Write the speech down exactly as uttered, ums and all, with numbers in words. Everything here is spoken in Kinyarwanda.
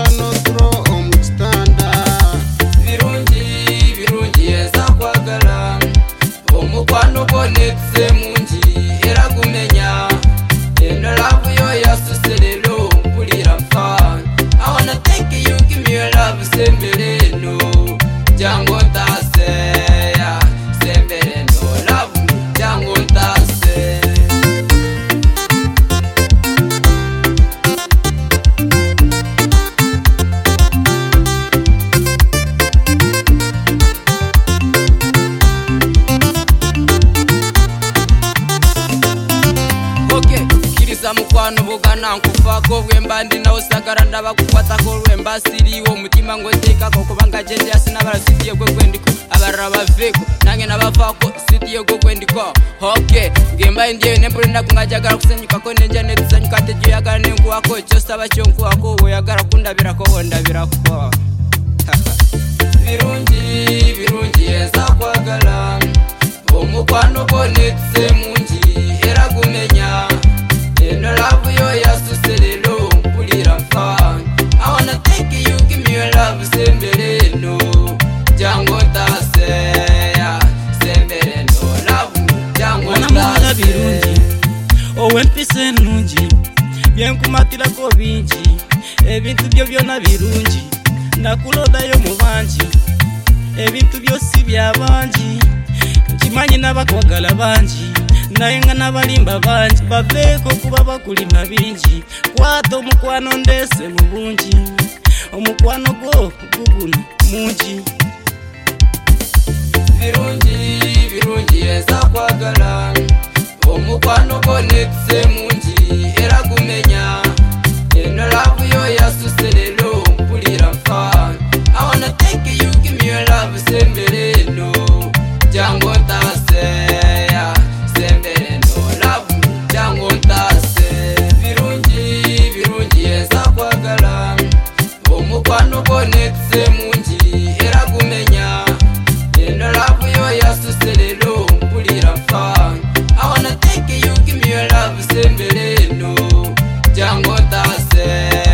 no throw on mustanda Virungi virungi eza kwagala omukwano bonetse mungi era kumenya eno love yo yasuselelo mpulira mfa I wanna thank you give me your love sembereno jango ntase ya sembereno love me jango ntase mukwano bugana nkufako bwemba ndina osagara ndaba kukwatako lwemba siriwo umutima ngo tekako kubanga jeje asina barasitiye gwe gwendiko abarra baveko nange nabavako sitiye gwe gwendiko okay ngemba ndiye nempure nakungajagara kusenyuka ko nenja netusanyuka tejo yagara nenkuwako cyo saba cyo nkuwako oyagara kundabirako wondabirako Virungi virungi eza kwagala omukwano bonetse mungi era kumenya eno love yo yasuselelo mpulira mfa I wanna thank you give me your love sembereno jango ntase ya sembereno love me jango ntase birungi owe mpise nungi byenkumatira ko bingi ebintu byo byona birungi nakulodayo mu bangi ebintu byosi byabangi nkimanyi n'abakwagala bangi naye nga n'abalimba bangi baveeko kuba bakulima bingi kwata omukwano ndese mu bungi omukwano gwo guguno mungi Virungi virungi eza kwagala omukwano bonetse mungi era kumenya eno love yo yasuselelo mpulira mfa I wanna thank you give me your love sembereno jango ntase ya sembereno love me jango ntase virungi virungi eza kwagala omukwano bonetse mungi era kumenya eno love yo yasuselelo mpulira mfa I wanna thank you give me your love sembereno jango ntase